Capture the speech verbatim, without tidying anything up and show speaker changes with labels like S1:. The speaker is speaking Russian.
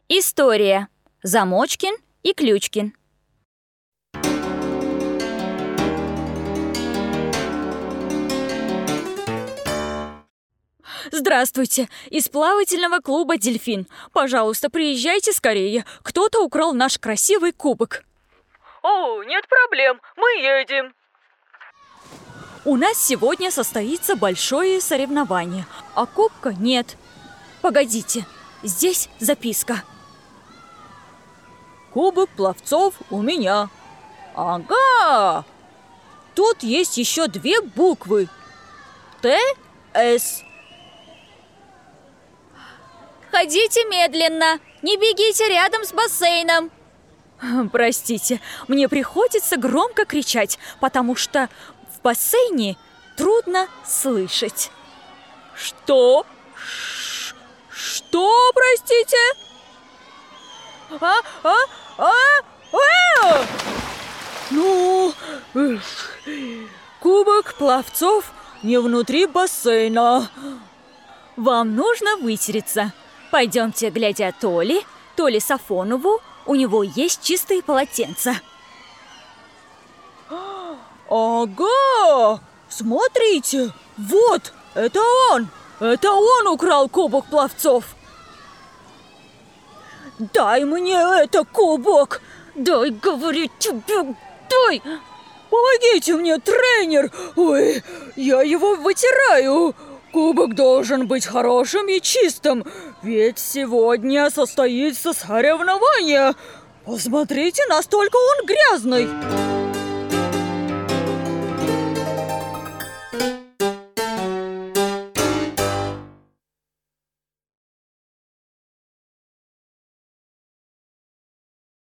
S1: История. Замочкин и Ключкин. Здравствуйте! Из плавательного клуба «Дельфин». Пожалуйста, приезжайте скорее. Кто-то украл наш красивый кубок.
S2: О, нет проблем, мы едем.
S1: У нас сегодня состоится большое соревнование, а кубка нет. Погодите, здесь записка.
S2: Кубок пловцов у меня. Ага! Тут есть еще две буквы. Т С.
S1: Ходите медленно, не бегите рядом с бассейном. Простите, мне приходится громко кричать, потому что в бассейне трудно слышать.
S2: Что? Ш- Что, простите? А, а, а, а! Ну, эх, кубок пловцов не внутри бассейна.
S1: Вам нужно вытереться. Пойдемте, глядя Толе, Толе Сафонову, у него есть чистые полотенца.
S2: Ага! Смотрите! Вот! Это он! Это он украл кубок пловцов! Дай мне это, кубок! Дай, говорю тебе, дай! Помогите мне, тренер! Ой, я его вытираю! Кубок должен быть хорошим и чистым, ведь сегодня состоится соревнование. Посмотрите, настолько он грязный.